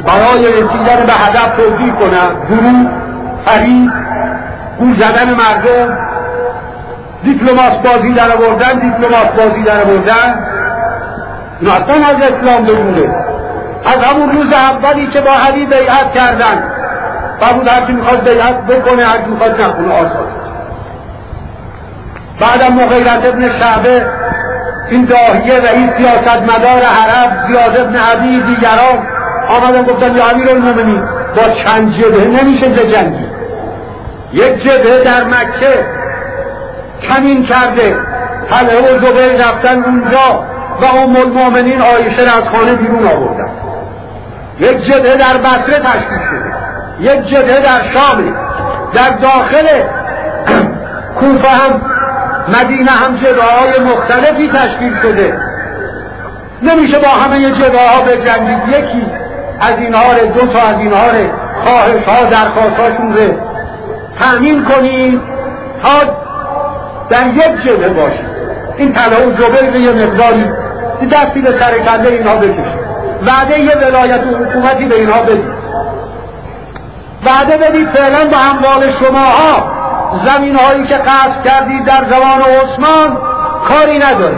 برای رسیدن به هدف توجیه کنند، دروغ، فریب، گول زدن مردم، دیپلمات بازی در آوردن، این اصلا از اسلام بدونه. از همون روز اولی که با علی بیعت کردن فرمود هر کی میخواد بیعت بکنه، هر کی میخواد نکنه، آزاد. بعدم مغیرة ابن شعبه، این داهیه رئیس سیاستمدار عرب، زیاد ابن عدی، دیگران آمدن گفتن یا امیرالمومنین با چند جبهه نمیشه بجنگی. یک جبهه در مکه کمین کرده، طلحه و زبیر رفتن اونجا و ام المؤمنین عایشه را از خانه بیرون آوردن. یک جبهه در بصره تشکیل شده، یک جبهه در شام، در داخل کوفه هم مدینه هم جبهه‌های مختلفی تشکیل شده. نمیشه با همه جبهه‌ها بجنگید. یکی از اینها رو، دو تا از اینها رو، خواهش‌ها درخواست‌هاشون رو تأمین کنید تا در یک جبهه باشید. این طلحه و زبیر به یه مقداری دستی به سر کله اینها بکشید، وعده یه ولایت و حکومتی به اینها بدید، وعده بدید فعلا به اموال شماها زمین هایی که قصد کردید در زمان عثمان کاری ندارید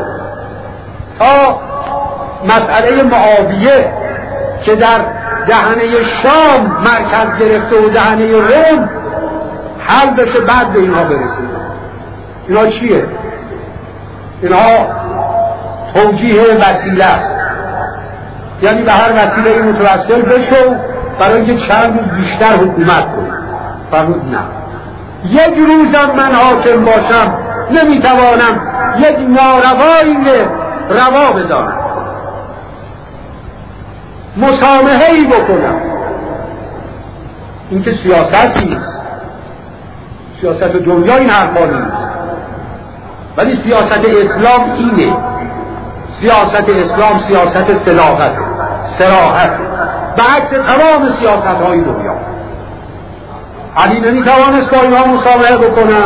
تا مسئله معاویه که در دهنه شام مرکز گرفته و دهنه روم حل بشه، بعد به اینها برسید. اینا چیه؟ اینها توجیه وسیله است، یعنی به هر وسیله متوسل بشو برای اینکه چند روز بیشتر حکومت کنید. فرمود نه، یک روزم من حاکم باشم نمیتوانم یک ناروایی روا بدانم، مسامحه‌ای بکنم. این که سیاستی نیست، سیاست دنیا این حرفا نیست، ولی سیاست اسلام اینه. سیاست اسلام سیاست صراحت، به عکس تمام سیاست های دنیا. علی نمیتوانست با اینها مسامحه بکنه،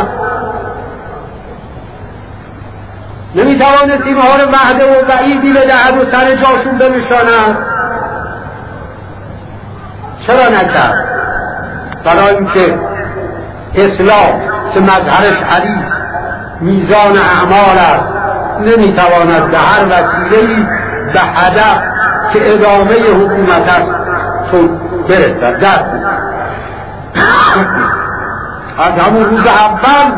نمیتوانست اینها رو وعده و وعیدی بدهد و سر جاشون بنشاند. چرا نکرد؟ برای اینکه اسلام که مظهرش علی است، میزان اعمال است، نمیتواند به هر وسیله‌ای به هدف که ادامه حکومت است تو برسد. دست از همون روز اول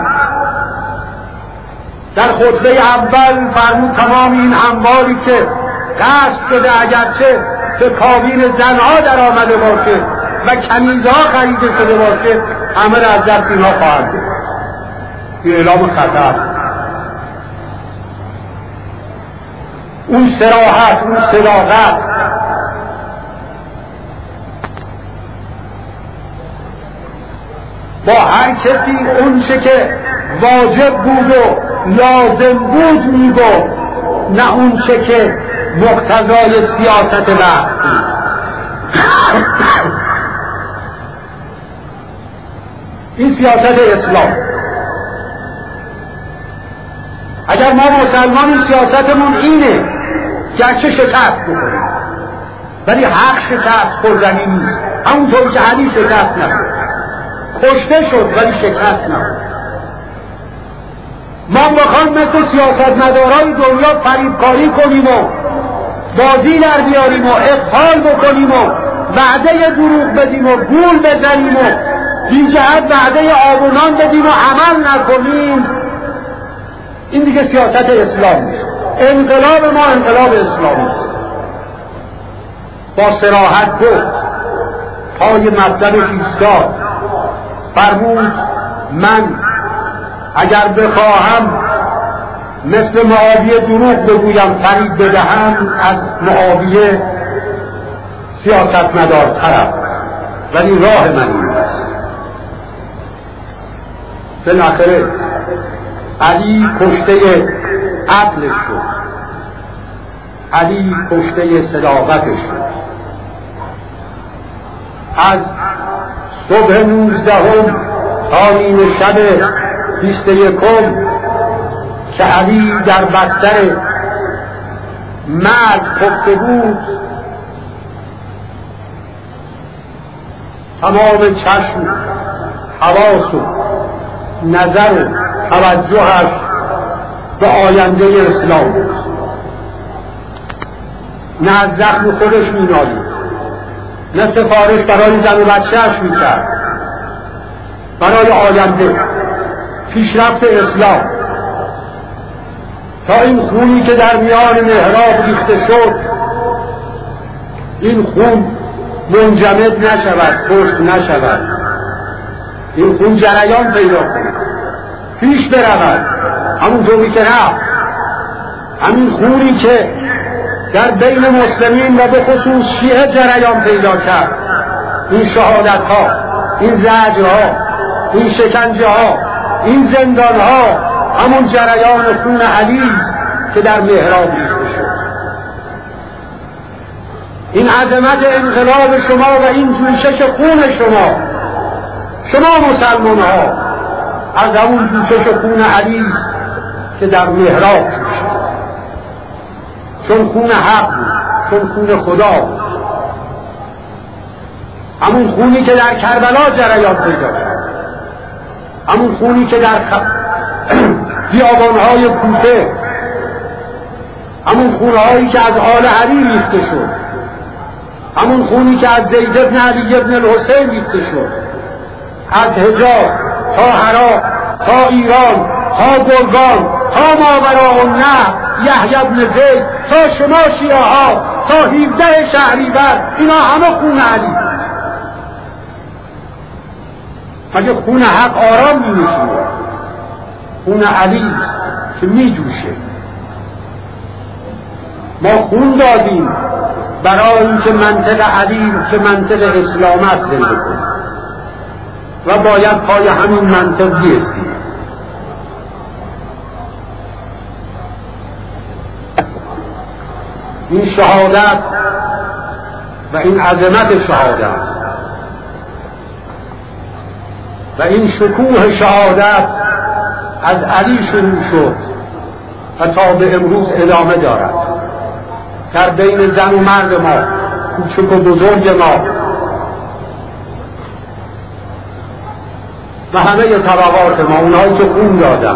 در خطبه اول فرمود تمام این اموالی که قصد شده اگرچه به کابین زنها در آمده باشه و کنیزها خریده شده باشه، همه را از دست اینها خواهد بود. این اعلام خطر، اون صراحت، اون صداقت، با هر کسی اون چه که واجب بود و لازم بود میگفت، نه اون چه که مقتضای سیاست وقت بود. این سیاست اسلام. اگر ما مسلمانی سیاستمون اینه گرچه شکست بکنیم ولی حق شکست خوردنی نیست، همونطور که علی شکست نخورد، کشته شد ولی شکست نخورد. ما بخوایم مثل سیاستمداران دنیا فریبکاری کنیم و بازی در بیاریم و اغفال بکنیم و وعده دروغ بدیم و گول بزنیم و این جهت وعده آب و نان بدیم و عمل نکنیم، این دیگه سیاست اسلام نیست. انقلاب ما انقلاب اسلامی است. با صراحت گفت، پای مطلبش ایستاد، فرمود من اگر بخواهم مثل معاویه دروغ بگویم، فریب بدهم، از معاویه سیاستمدارترم، ولی راه من این است. بالاخره علی کشته عقلش شد، علی کشته صداقتش شد. از صبح 19 تا نیمه شب 21 که علی در بستر مرگ خفته بود، تمام چشم، حواس و نظر و توجهش به آینده اسلام بود. نه از زخم خودش مینالید، نه سفارش برای زن و بچه‌اش میکرد، برای آینده پیشرفت اسلام. تا این خونی که در میان محراب ریخته شد، این خون منجمد نشود، خشک نشود، این خون جریان پیدا کند، پیش برود، همونطوری که رفت. همین خونی که در بین مسلمین و به خصوص شیعه جریان پیدا کرد، این شهادت ها، این زجر ها، این شکنجه ها، این زندان ها، همون جریان خون علی که در محراب ریخته شد. این عظمت انقلاب شما و این جوشش خون شما مسلمان ها، از همون جوشش خون علی است که در محراب جوشید، چون خون حق بود، چون خون خدا بود. همون خونی که در کربلا جریان پیدا کرد، همون خونی که در بیابانهای کوفه، همون خونهایی که از آل علی ریخته شد، همون خونی که از زید بن علی بن الحسین ریخته شد، از حجاز تا هرات تا ایران تا گرگان تا ماوراءالنهر، یحیی بن زید تا شما شیعه ها تا 17 شهریور، اینا همه خون علی. مگه خون حق آرام می نشونه؟ خون علی است که می جوشه. ما خون دادیم برای اینکه منطق علی که منطق اسلام است زنده کنیم و باید پای همین منطق بیستیم. این شهادت و این عظمت شهادت و این شکوه شهادت از علی شروع شد و تا به امروز ادامه دارد. در بین زن و مرد ما، کوچک و بزرگ ما و همه طبقات ما، اونهایی که خون دادن،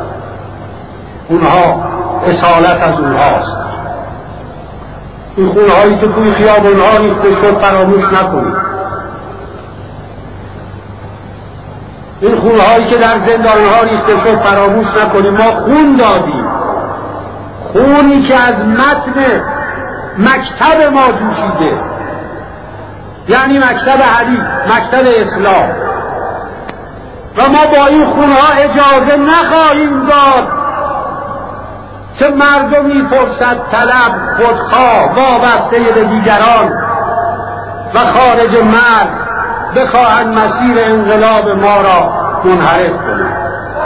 اونها اصالت از اونهاست. این خونهایی که توی خیابونها ریخته شد فراموش نکنید. این خونهایی که در زندانها ریخته شد فراموش نکنید. ما خون دادیم، خونی که از متن مکتب ما جوشیده، یعنی مکتب علی، مکتب اسلام. و ما با این خونها اجازه نخواهیم داد که مردمی فرصت طلب، خودخواه، وابسته به دیگران و خارج مرز بخواهند مسیر انقلاب ما را منحرف کنند.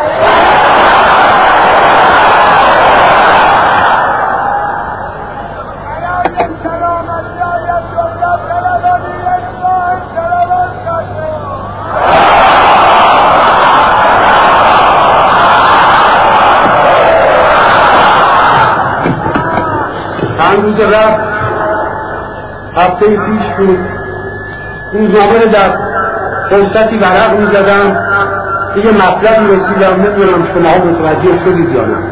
روز رفت هفته پیش بود، روزنامه در فرصتی ورق می‌زدم، یه مطلبی رسیدم، نمیدونم شما متوجه شدید یا نه.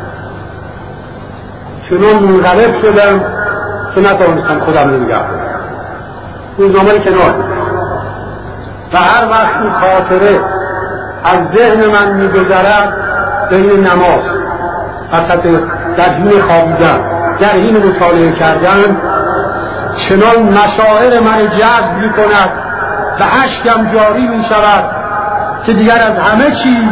چنان منقلب شدم که نتوانستم خودم نگه دارم. روزنامه کنار بود و هر وقت این خاطره از ذهن من می‌گذرد، بین نماز، وسط در حین خوابیدن، در حین مطالعه کردن، چنان مشاعر من جذب می کند و اشکم جاری می شود که دیگر از همه چیز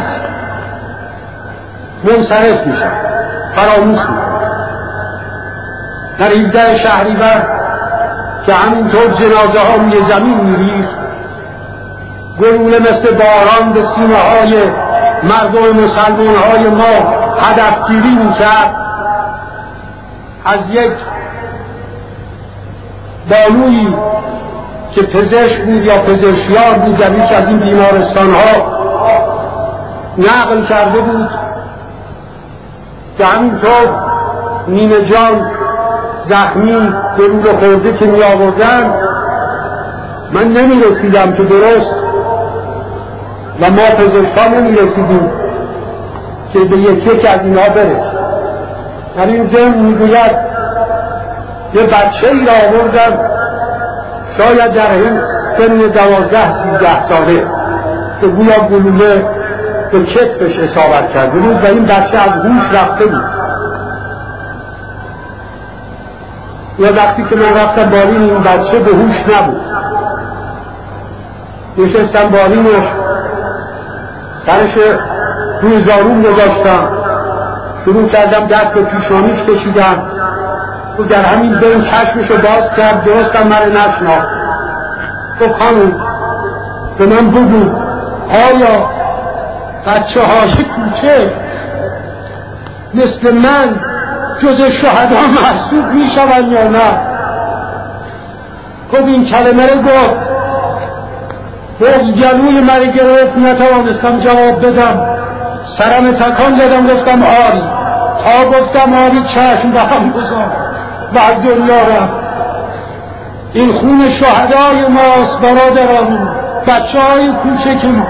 منصرف می شود، فراموش می شود. در 17 شهریور که همینطور جنازه ها روی زمین می ریخت، گلوله مثل باران به سینه های مردم مسلمان های ما هدفگیری می کرد، از یک بانویی که پزشک بود یا پزشکیار بود در یکی از این بیمارستان ها نقل کرده بود که همینطور نیمه جان زخمی به روی خورده که می آوردن، من نمی رسیدم که درست و ما پزشکان نمی رسیدیم که به یکی از اینها برسیم. در این ضمن میگوید یه بچه ای را آوردن شاید در این سن 12-13 ساله که گویا گلوله به کتفش اصابت کرد و این بچه از هوش رفته بود. یا وقتی که من رفتم بالین این بچه به هوش نبود، نشستم بالینش، سرش روی زانوم گذاشتم، شروع کردم دست به پیشانیش کشیدم و در همین بین چشمشو باز کرد، درستم من نشناخت. گفت خانم به من بگو آیا بچه های کوچه مثل من جز شهدا محسوب می شوند یا نه؟ خب این کلمه رو گفت، گلوی من گرفت، نتوانستم جواب بدم، سرم تکان دادم، گفتم آری. تا گفتم آری چشم به هم گذار و از دنیا رفت. این خون شهدای ماست برادران، بچه های کوچک ما.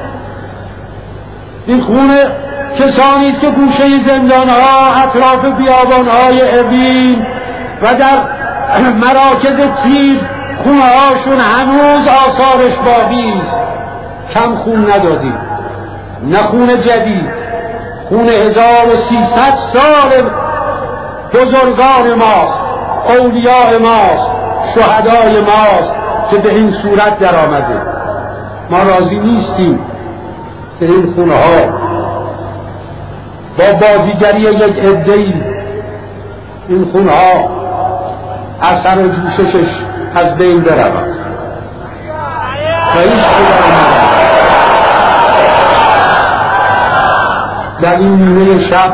این خون کسانی است که گوشه زندانها، اطراف بیابانهای اوین و در مراکز تیر خونهاشون هنوز آثارش باقی است. کم خون ندادیم، نه خون جدید، خون 1300 سال بزرگان ماست، اولیاء ماست، شهدای ماست که به این صورت در آمده. ما راضی نیستیم که این خونها با بازیگری یک عده‌ای این خونها اثر و جوششش از بین برود. در این نیمه شب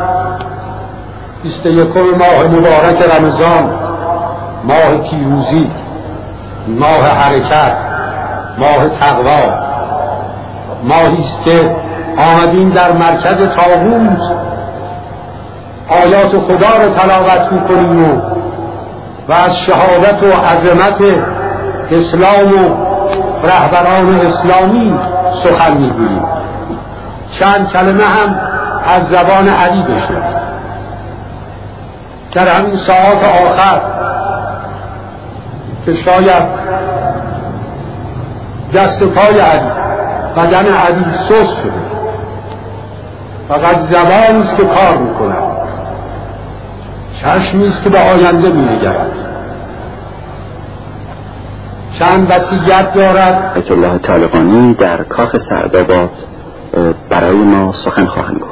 21 ماه مبارک رمضان، ماه پیروزی، ماه حرکت، ماه تقوا، ماهی است که آمدیم در مرکز طاغوت آیات خدا رو تلاوت می‌کنیم و از شهادت و عظمت اسلام و رهبران اسلامی سخن می‌گوییم. چند کلمه هم از زبان علی بشنوید. در همین ساعات آخر که شاید دست پای علی، بدن علی سوس شده، فقط زبانی است که کار می‌کند، چشمی است که به آینده می‌نگرد. چند وصیت دارد. آیت الله طالقانی در کاخ سعدآباد برای ما سخن خواهند گفت.